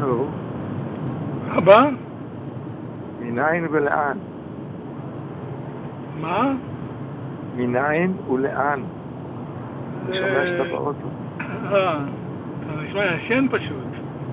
נו, הבא? מניין ולאן? מה? מניין ולאן? אני שומע שאתה באוטו. אתה נשמע ישן פשוט.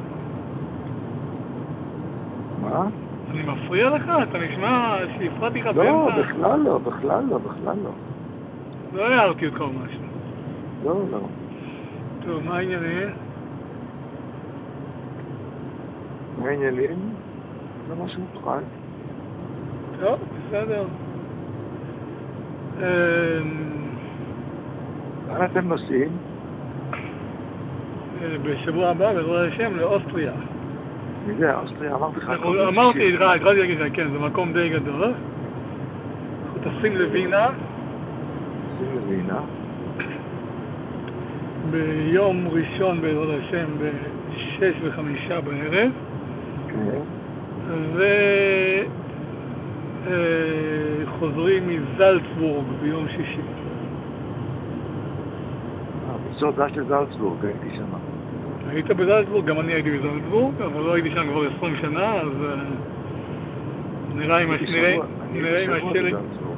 מה? אני מפריע לך? אתה נשמע שהפרעתי לך באמצע? לא, בכלל לא, בכלל לא, בכלל לא. לא הערתי אותך או משהו. לא, לא. טוב, מה העניינים? מה העניינים? לא משהו מוכן. טוב, בסדר. לאן אתם נוסעים? בשבוע הבא, בעזרת השם, לאוסטריה. מי זה? אוסטריה? אמרתי לך. אמרתי, התחלתי להגיד לך, כן, זה מקום די גדול. אנחנו טסים לווינה. טסים לווינה. ביום ראשון, בעזרת השם, ב-6:05 בערב. כן. וחוזרים מזלצבורג ביום שישי. בסוד דש לזלצבורג, הייתי שם. היית בזלצבורג? גם אני הייתי בזלצבורג, אבל לא הייתי שם כבר 20 שנה, אז נראה אם השלג...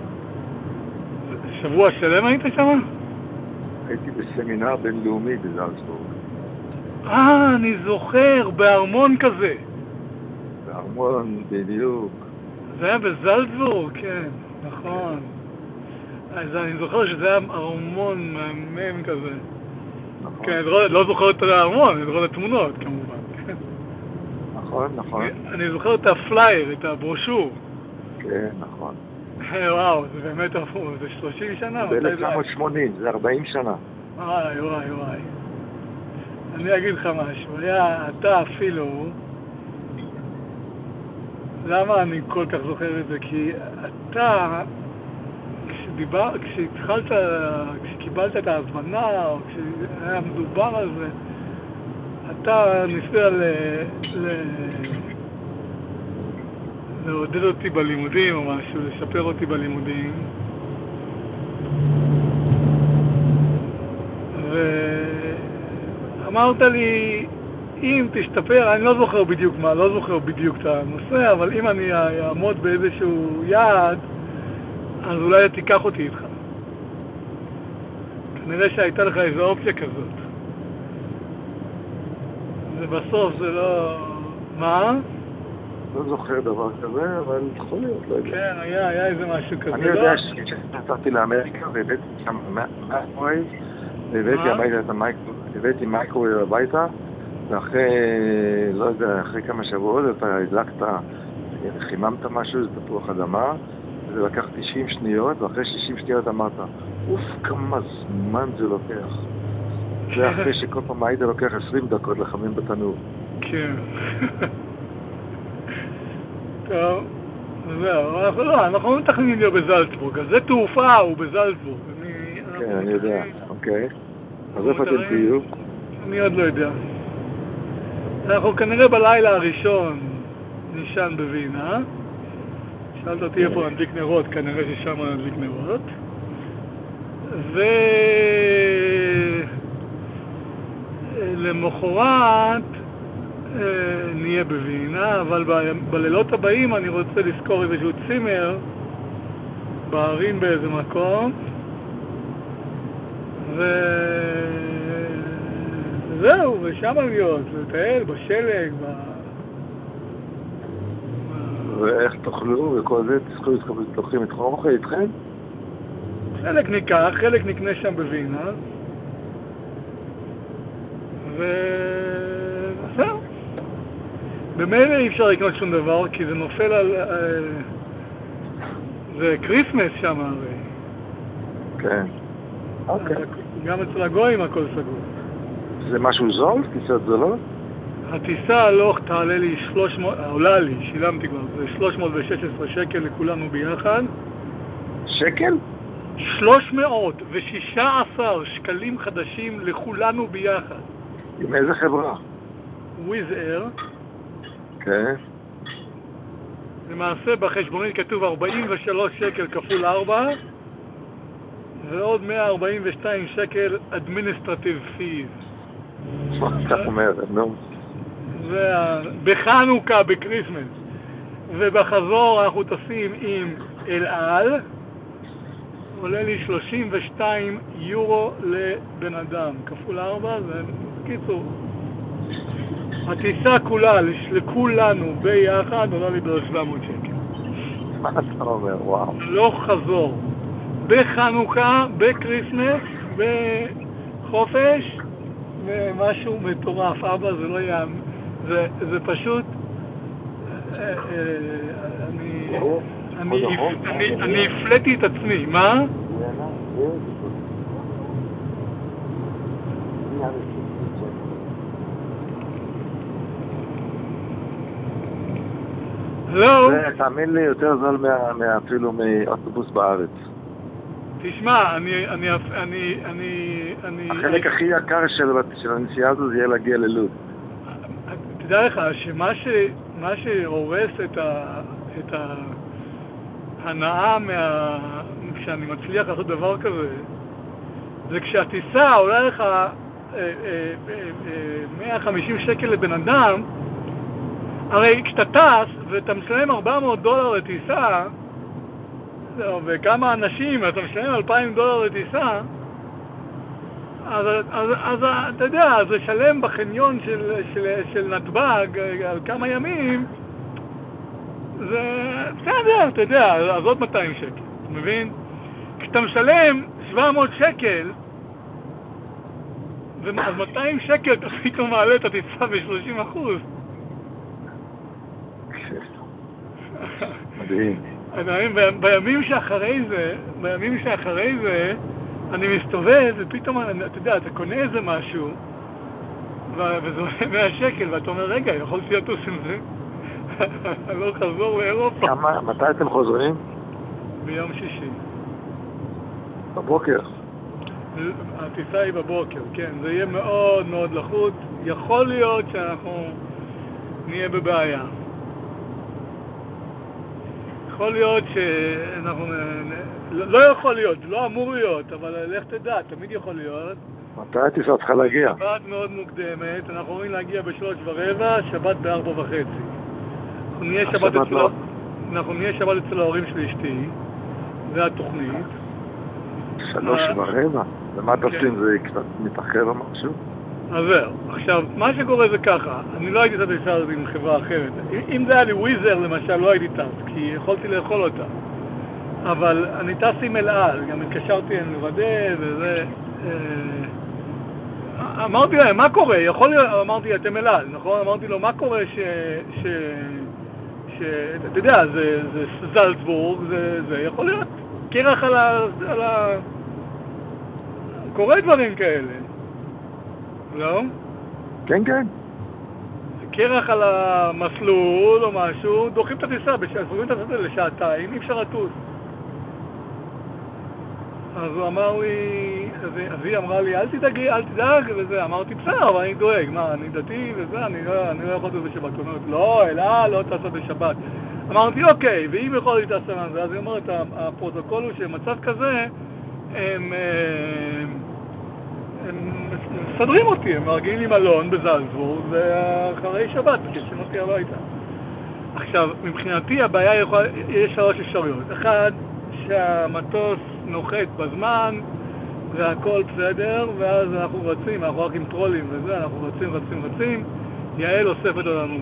שבוע שלם היית שם? הייתי בסמינר בינלאומי בזלצבורג. אני זוכר, בארמון כזה. בארמון, בדיוק. זה היה בזלצבורג, כן, נכון. אז אני זוכר שזה היה ארמון מהמם כזה. נכון. כן, לא זוכר את הארמון, אני זוכר את התמונות כמובן. נכון, נכון. אני זוכר את הפלייר, את הברושור. כן, נכון. וואו, זה באמת הפוך, זה 30 שנה. ב-1980, זה 40 שנה. וואי. אני אגיד לך משהו, אתה אפילו... למה אני כל כך זוכר את זה? כי אתה, כשקיבלת את ההזמנה, או כשהיה מדובר על זה, אתה ניסה לעודד אותי בלימודים או משהו, לשפר אותי בלימודים. ואמרת לי, אם תשתפר, אני לא זוכר בדיוק מה, לא זוכר בדיוק את הנושא, אבל אם אני אעמוד באיזשהו יעד, אז אולי תיקח אותי איתך. כנראה שהייתה לך איזו אופציה כזאת. ובסוף זה לא... מה? לא זוכר דבר כזה, אבל יכול להיות, לא יודע. כן, היה איזה משהו כזה. אני יודע שנסעתי לאמריקה והבאתי שם מייקרווייב, והבאתי מייקרווייב הביתה, ואחרי, לא יודע, אחרי כמה שבועות אתה הדלקת, חיממת משהו, זה תפוח אדמה, וזה לקח 90 שניות, ואחרי 60 שניות אמרת, אוף, כמה זמן זה לוקח. זה אחרי שכל פעם היית לוקח 20 דקות לחמם בתנור. כן. טוב, זהו, אנחנו לא מתכננים להיות בזלצבורג, אז זה תעופה, הוא בזלצבורג. כן, אני יודע, אוקיי. אז איפה אתם תהיו? אני עוד לא יודע. אנחנו כנראה בלילה הראשון נשען בווינה. שאלת אותי איפה נדליק נרות, כנראה ששם נדליק נרות. ולמחרת נהיה בווינה, אבל בלילות הבאים אני רוצה לזכור איזשהו צימר בערים באיזה מקום. וזהו, ושם להיות, לטייל בשלג, ואיך תאכלו וכל זה? תלוקחים את אוכל איתכם? חלק ניקח, חלק נקנה שם בווינה. וזהו. במילא אי אפשר לקנות שום דבר, כי זה נופל על... זה קריסמס שם הרי. כן. אוקיי. גם אצל הגויים הכל סגור. זה משהו זול? טיסות זולות? הטיסה הלוך תעלה לי 300, עולה לי, שילמתי כבר, זה 316 שקל לכולנו ביחד. שקל? 316 שקלים חדשים לכולנו ביחד. עם איזה חברה? Wizz Air. כן. למעשה בחשבונית כתוב 43 שקל כפול 4 ועוד 142 שקל administrative fees. מה אתה אומר? נו. בחנוכה, בקריסמס. ובחזור אנחנו טסים עם אל על, עולה לי 32 יורו לבן אדם, כפול 4, זה קיצור. הטיסה כולה, לכולנו ביחד, עולה לי בערך 700 שקל. מה אתה אומר? וואו. לא חזור. בחנוכה, בקריסמס, בחופש, ומשהו מטורף. אבא, זה לא יהיה... זה פשוט... אני הפלאתי את עצמי, מה? לא. זה, תאמין לי, יותר זול אפילו מאוטובוס בארץ. תשמע, החלק הכי יקר של הנסיעה הזו זה יהיה להגיע ללוד. תדע לך שמה שהורס את ההנאה כשאני מצליח לעשות דבר כזה, זה כשהטיסה עולה לך 150 שקל לבן אדם. הרי כשאתה טס ואתה משלם $400 לטיסה, וכמה אנשים, אתה משלם $2,000 לטיסה, אז אתה יודע, אז לשלם בחניון של נתב"ג על כמה ימים, זה בסדר, אתה יודע, אז עוד 200 שקל, אתה מבין? כשאתה משלם 700 שקל, אז 200 שקל אתה פתאום מעלה את הטיסה ב-30%. מדהים. בימים שאחרי זה, אני מסתובב ופתאום, אתה יודע, אתה קונה איזה משהו, וזה עולה 100 שקל, ואתה אומר, רגע, יכולתי לטוס עם זה? לא חזור לאירופה. מתי אתם חוזרים? ביום שישי. בבוקר? הטיסה היא בבוקר, כן. זה יהיה מאוד מאוד לחוץ. יכול להיות שאנחנו נהיה בבעיה. יכול להיות שאנחנו... לא יכול להיות, לא אמור להיות, אבל לך תדע, תמיד יכול להיות. מתי הטיסה צריכה להגיע? שבת מאוד מוקדמת, אנחנו אומרים להגיע ב3:15, שבת ב4:30. אנחנו נהיה שבת אצל ההורים של אשתי, זה התוכנית. 3:15? ומה תעשים, זה קצת מתאחר או משהו? אז זהו. עכשיו, מה שקורה זה ככה, אני לא הייתי טס בטיסה הזאת עם חברה אחרת. אם זה היה לי וויזר למשל, לא הייתי טס, כי יכולתי לאכול אותה. אבל אני טס עם אל על, גם התקשרתי עם לוודא וזה... אמרתי להם, מה קורה? אמרתי, אתם אל על, נכון? אמרתי לו, מה קורה אתה יודע, זה זלצבורג, זה יכול להיות קרח על ה... קורה דברים כאלה. לא? כן, כן. קרח על המסלול או משהו, דוחים את הטיסה, סוגרים את הטיסה לשעתיים, אי אפשר לטוס. אז הוא אמר לי, אז היא אמרה לי, אל תדאג וזה. אמרתי, בסדר, אבל אני דואג, מה, אני דתי וזה, אני לא יכול לטוס בשבת. הוא אומרת, לא, אלה לא טסה בשבת. אמרתי, אוקיי, ואם יכול לטוס בזה, אז היא אומרת, הפרוטוקול הוא שמצב כזה, הם מסדרים אותי, הם מרגיעים לי מלון בזלצבורג, ואחרי שבת, כשם אותי הביתה. עכשיו, מבחינתי הבעיה יש 3 אפשרויות. אחד, שהמטוס נוחת בזמן, והכל בסדר, ואז אנחנו רצים, אנחנו רק עם טרולים וזה, אנחנו רצים. יעל אוספת אותנו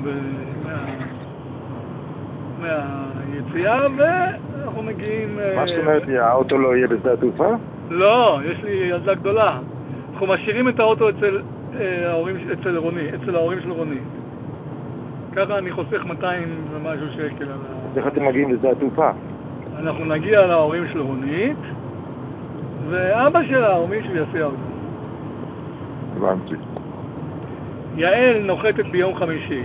מהיציאה, ואנחנו מגיעים... מה זאת אומרת, האוטו לא יהיה בשדה התעופה? לא, יש לי ילדה גדולה. אנחנו משאירים את האוטו אצל ההורים של רוני. ככה אני חוסך 200 ומשהו שקל על ה... איך אתם מגיעים לשדה התעופה? אנחנו נגיע להורים של רונית, ואבא שלה, ההורים שלי, יסיע אותנו. הבנתי. יעל נוחתת ביום חמישי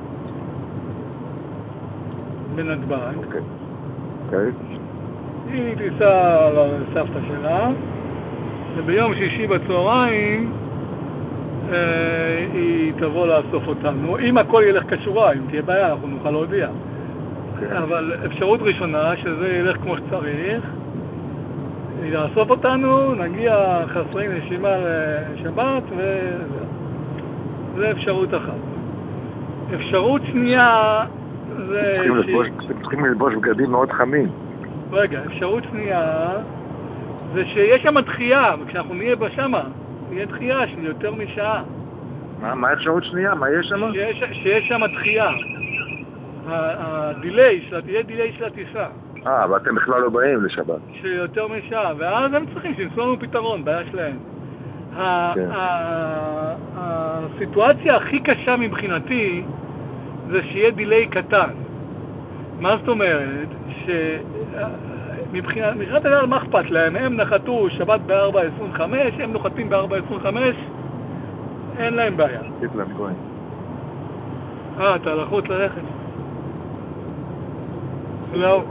בנתב"ג. אוקיי. היא תיסע לסבתא שלה, וביום שישי בצהריים היא תבוא לאסוף אותנו. אם הכל ילך כשורה, אם תהיה בעיה, אנחנו נוכל להודיע. אבל אפשרות ראשונה, שזה ילך כמו שצריך, היא לאסוף אותנו, נגיע חסרי נשימה לשבת, וזה אפשרות אחת. אפשרות שנייה זה... אתם צריכים ללבוש בגדים מאוד חמים. רגע, אפשרות שנייה זה שיש שם דחייה, וכשאנחנו נהיה בשמה, תהיה דחייה של יותר משעה. מה האפשרות שנייה? מה יש שם? שיש שם דחייה. הדיליי, תהיה דיליי של הטיסה. ואתם בכלל לא באים לשבת. שיותר משעה, ואז הם צריכים שימצאו לנו פתרון, בעיה שלהם. הסיטואציה הכי קשה מבחינתי זה שיהיה דיליי קטן. מה זאת אומרת? מבחינת הדבר מה אכפת להם? הם נחתו שבת ב-4:25, הם נוחתים ב-4:25, אין להם בעיה. אתה לחוץ ללכת. לא.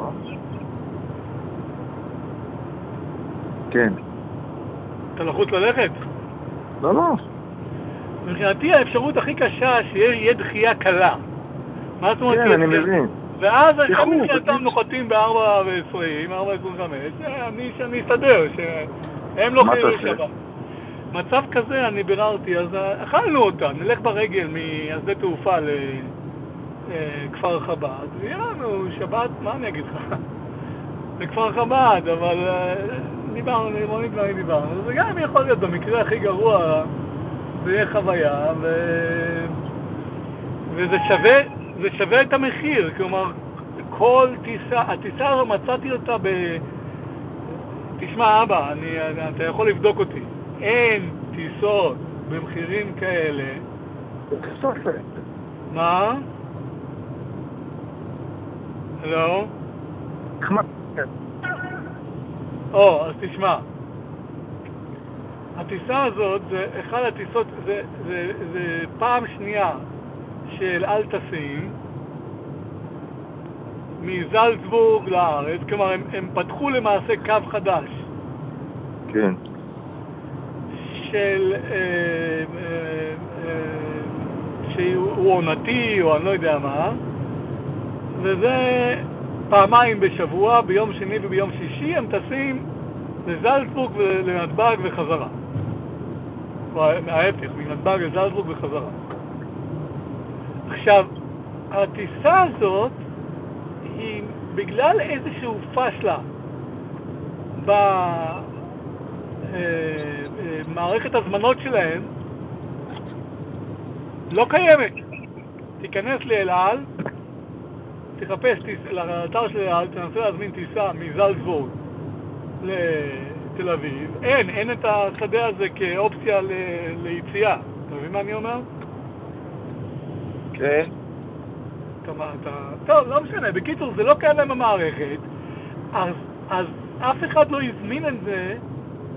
כן. אתה לחוץ ללכת? לא. מבחינתי האפשרות הכי קשה שיהיה דחייה קלה. מה זאת אומרת? כן, אני מבין. ואז הם מבחינתם נוחתים ב-4:20, 4:25, אני אסתדר, שהם לא חייבים לשבת. מצב כזה אני ביררתי, אז אכלנו אותה, נלך ברגל מהשדה תעופה לכפר חב"ד, ויהיה לנו שבת, מה אני אגיד לך? לכפר חב"ד, אבל דיברנו, זה גם יכול להיות במקרה הכי גרוע, זה יהיה חוויה, וזה שווה את המחיר, כלומר, כל טיסה, הטיסה הזו מצאתי אותה תשמע אבא, אתה יכול לבדוק אותי, אין טיסות במחירים כאלה. מה? לא? אז תשמע, הטיסה הזאת זה אחד הטיסות, זה פעם שנייה של אל טסים מזלצבורג לארץ, כלומר הם פתחו למעשה קו חדש. כן. שהוא עונתי או אני לא יודע מה, וזה פעמיים בשבוע, ביום שני וביום שישי הם טסים לזלצבורג ולנתב"ג וחזרה. ההפך, מנתב"ג לזלצבורג וחזרה. עכשיו, הטיסה הזאת היא בגלל איזשהו פשלה במערכת הזמנות שלהם לא קיימת. תיכנס לאל על, תחפש לאתר של אל על, תנסה להזמין טיסה מזלצבורג לתל אביב. אין את השדה הזה כאופציה ליציאה. אתה מבין מה אני אומר? כן. טוב, לא משנה. בקיצור, זה לא קיים להם המערכת, אז אף אחד לא הזמין את זה